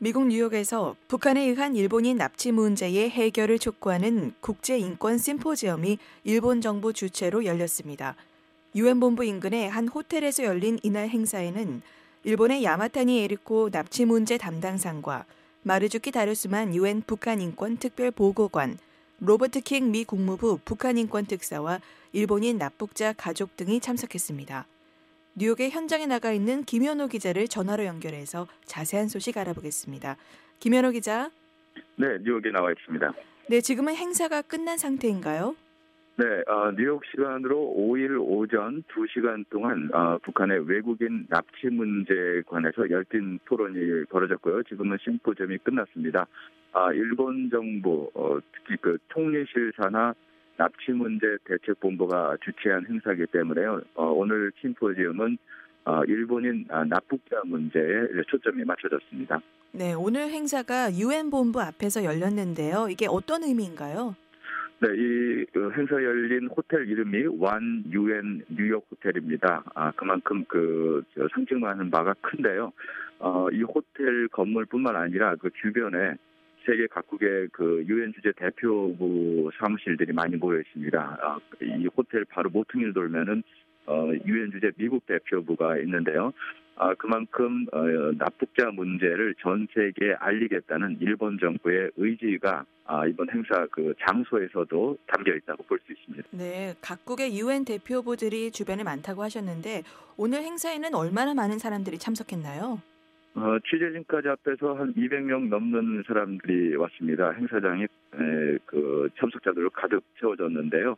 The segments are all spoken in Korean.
미국 뉴욕에서 북한에 의한 일본인 납치 문제의 해결을 촉구하는 국제인권 심포지엄이 일본 정부 주최로 열렸습니다. 유엔 본부 인근의 한 호텔에서 열린 이날 행사에는 일본의 야마타니 에리코 납치 문제 담당상과 마르주키 다루스만 유엔 북한 인권 특별 보고관, 로버트 킹 미 국무부 북한 인권 특사와 일본인 납북자 가족 등이 참석했습니다. 뉴욕의 현장에 나가 있는 김현호 기자를 전화로 연결해서 자세한 소식 알아보겠습니다. 김현호 기자. 네, 뉴욕에 나와 있습니다. 네, 지금은 행사가 끝난 상태인가요? 네, 뉴욕 시간으로 5일 오전 2시간 동안 북한의 외국인 납치 문제에 관해서 열띤 토론이 벌어졌고요. 지금은 심포지엄이 끝났습니다. 일본 정부, 특히 그 총리실 산하 납치 문제 대책본부가 주최한 행사이기 때문에요. 오늘 심포지엄은 일본인 납북자 문제에 초점이 맞춰졌습니다. 네, 오늘 행사가 유엔 본부 앞에서 열렸는데요. 이게 어떤 의미인가요? 네, 이 행사 열린 호텔 이름이 완 유엔 뉴욕 호텔입니다. 그만큼 상징하는 바가 큰데요. 이 호텔 건물뿐만 아니라 그 주변에 세계 각국의 그 유엔 주재 대표부 사무실들이 많이 모여 있습니다. 이 호텔 바로 모퉁이를 돌면은 유엔 주재 미국 대표부가 있는데요. 그만큼 납북자 문제를 전 세계에 알리겠다는 일본 정부의 의지가 이번 행사 그 장소에서도 담겨 있다고 볼 수 있습니다. 네, 각국의 유엔 대표부들이 주변에 많다고 하셨는데 오늘 행사에는 얼마나 많은 사람들이 참석했나요? 취재진까지 합해서 한 200명 넘는 사람들이 왔습니다. 행사장이 그 참석자들로 가득 채워졌는데요.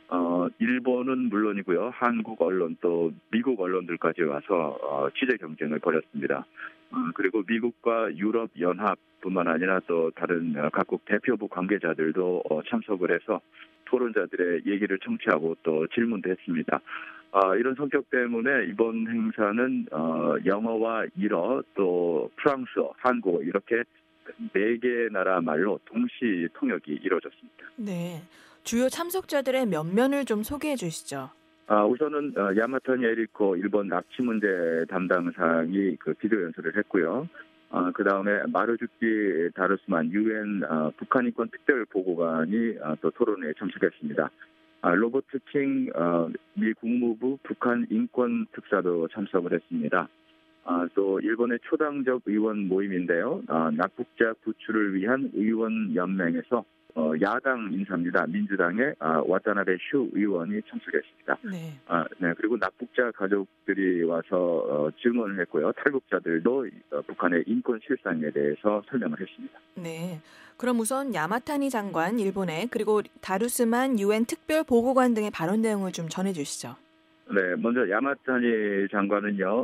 일본은 물론이고요. 한국 언론 또 미국 언론들까지 와서 취재 경쟁을 벌였습니다. 그리고 미국과 유럽 연합뿐만 아니라 또 다른 각국 대표부 관계자들도 참석을 해서 토론자들의 얘기를 청취하고 또 질문도 했습니다. 이런 성격 때문에 이번 행사는 영어와 일어 또 프랑스어, 한국어 이렇게 4개 나라 말로 동시 통역이 이루어졌습니다. 네, 주요 참석자들의 면면을 좀 소개해 주시죠. 우선은 야마타니 에리코 일본 납치 문제 담당상이 그 비디오 연설을 했고요. 그 다음에 마르주키 다루스만 유엔 북한 인권 특별 보고관이 또 토론회에 참석했습니다. 로버트 킹 미 국무부 북한 인권 특사도 참석을 했습니다. 또 일본의 초당적 의원 모임인데요. 납북자 구출을 위한 의원 연맹에서 야당 인사입니다. 민주당의 와타나베 슈 의원이 참석했습니다. 네. 네. 그리고 납북자 가족들이 와서 증언을 했고요. 탈북자들도 북한의 인권 실상에 대해서 설명을 했습니다. 네. 그럼 우선 야마타니 장관 일본의 그리고 다루스만 유엔 특별 보고관 등의 발언 내용을 좀 전해주시죠. 네. 먼저 야마타니 장관은요.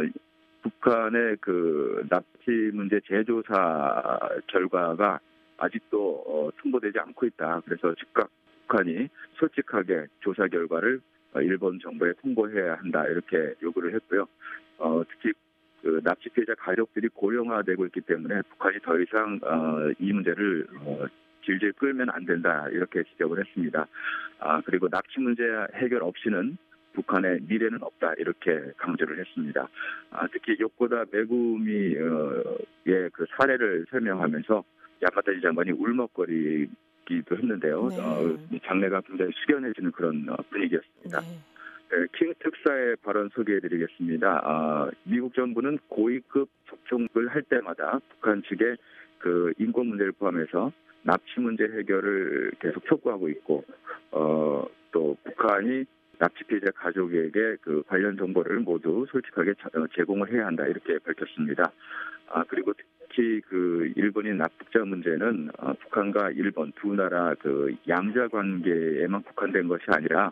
북한의 그 납치 문제 재조사 결과가 아직도 통보되지 않고 있다. 그래서 즉각 북한이 솔직하게 조사 결과를 일본 정부에 통보해야 한다. 이렇게 요구를 했고요. 특히 그 납치 피해자 가족들이 고령화되고 있기 때문에 북한이 더 이상 이 문제를 질질 끌면 안 된다. 이렇게 지적을 했습니다. 그리고 납치 문제 해결 없이는 북한의 미래는 없다 이렇게 강조를 했습니다. 특히 요코다 메구미의 그 사례를 설명하면서 야마타니 장관이 울먹거리기도 했는데요. 네. 장래가 굉장히 숙연해지는 그런 분위기였습니다. 네. 킹 특사의 발언 소개해드리겠습니다. 미국 정부는 고위급 접촉을 할 때마다 북한 측의 그 인권 문제를 포함해서 납치 문제 해결을 계속 촉구하고 있고, 또 북한이 납치 피해자 가족에게 그 관련 정보를 모두 솔직하게 제공을 해야 한다 이렇게 밝혔습니다. 그리고 특히 그 일본인 납북자 문제는 북한과 일본 두 나라 그 양자 관계에만 국한된 것이 아니라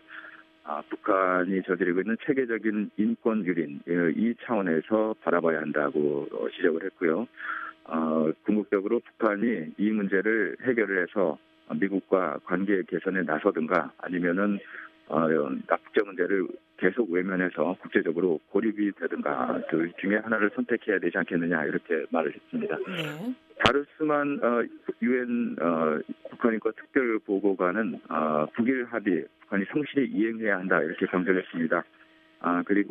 북한이 저지르고 있는 체계적인 인권 유린 이 차원에서 바라봐야 한다고 지적을 했고요. 궁극적으로 북한이 이 문제를 해결을 해서 미국과 관계 개선에 나서든가 아니면은 납북자 문제를 계속 외면해서 국제적으로 고립이 되든가 둘 중에 하나를 선택해야 되지 않겠느냐 이렇게 말을 했습니다. 네. 다루스만 유엔 북한인권 특별 보고관은 북일 합의 북한이 성실히 이행해야 한다 이렇게 강조했습니다. 그리고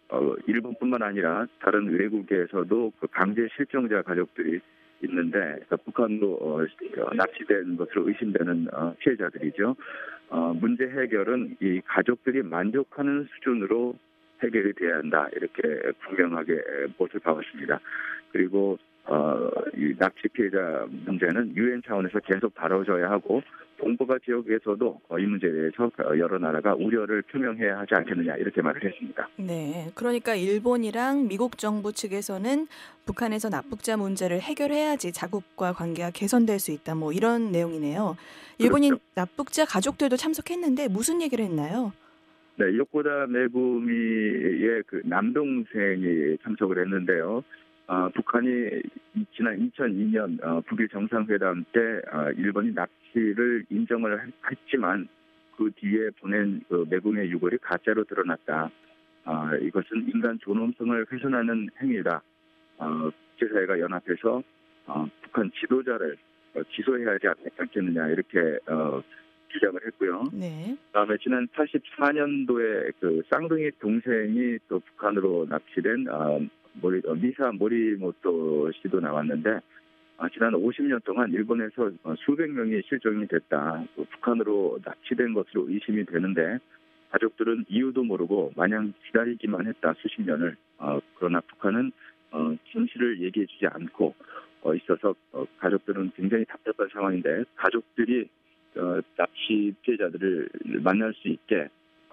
일본뿐만 아니라 다른 외국에서도 그 강제 실종자 가족들이 있는데 그러니까 북한으로 납치된 것으로 의심되는 피해자들이죠. 문제 해결은 이 가족들이 만족하는 수준으로 해결이 돼야 한다. 이렇게 분명하게 못을 박았습니다. 그리고 이 납치 피해자 문제는 유엔 차원에서 계속 다뤄져야 하고 동북아 지역에서도 이 문제에 대해서 여러 나라가 우려를 표명해야 하지 않겠느냐 이렇게 말을 했습니다. 네, 그러니까 일본이랑 미국 정부 측에서는 북한에서 납북자 문제를 해결해야지 자국과 관계가 개선될 수 있다. 뭐 이런 내용이네요. 일본인 그렇죠. 납북자 가족들도 참석했는데 무슨 얘기를 했나요? 네, 요코다 메구미의 그 남동생이 참석을 했는데요. 북한이 지난 2002년 북일 정상회담 때 일본이 납치를 인정을 했지만 그 뒤에 보낸 그 메구미의 유골이 가짜로 드러났다. 이것은 인간 존엄성을 훼손하는 행위다. 국제사회가 연합해서 북한 지도자를 기소해야 하지 않겠느냐 이렇게 주장을 했고요. 네. 그다음에 지난 84년도에 그 쌍둥이 동생이 또 북한으로 납치된 미사 모리모토 씨도 나왔는데 지난 50년 동안 일본에서 수백 명이 실종이 됐다. 북한으로 납치된 것으로 의심이 되는데 가족들은 이유도 모르고 마냥 기다리기만 했다 수십 년을. 그러나 북한은 진실을 얘기해주지 않고 있어서 가족들은 굉장히 답답한 상황인데 가족들이 납치 피해자들을 만날 수 있게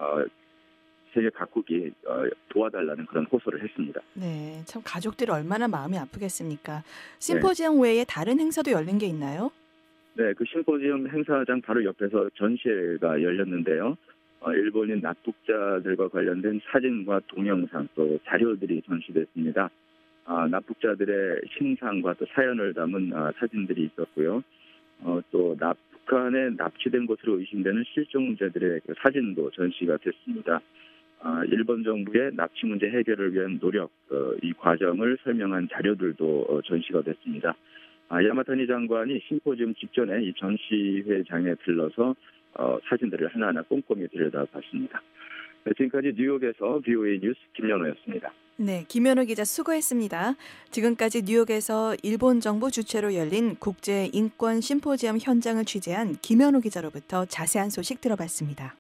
세계 각국이 도와달라는 그런 호소를 했습니다. 네, 참 가족들이 얼마나 마음이 아프겠습니까? 심포지엄 외에 다른 행사도 열린 게 있나요? 네, 그 심포지엄 행사장 바로 옆에서 전시회가 열렸는데요. 일본인 납북자들과 관련된 사진과 동영상 또 자료들이 전시됐습니다. 납북자들의 신상과 또 사연을 담은 사진들이 있었고요. 또 북한에 납치된 것으로 의심되는 실종자들의 그 사진도 전시가 됐습니다. 일본 정부의 납치 문제 해결을 위한 노력, 이 과정을 설명한 자료들도 전시가 됐습니다. 야마타니 장관이 심포지엄 직전에 이 전시회장에 들러서 사진들을 하나하나 꼼꼼히 들여다봤습니다. 지금까지 뉴욕에서 VOA 뉴스 김연호였습니다. 네, 김연호 기자 수고했습니다. 지금까지 뉴욕에서 일본 정부 주최로 열린 국제 인권 심포지엄 현장을 취재한 김연호 기자로부터 자세한 소식 들어봤습니다.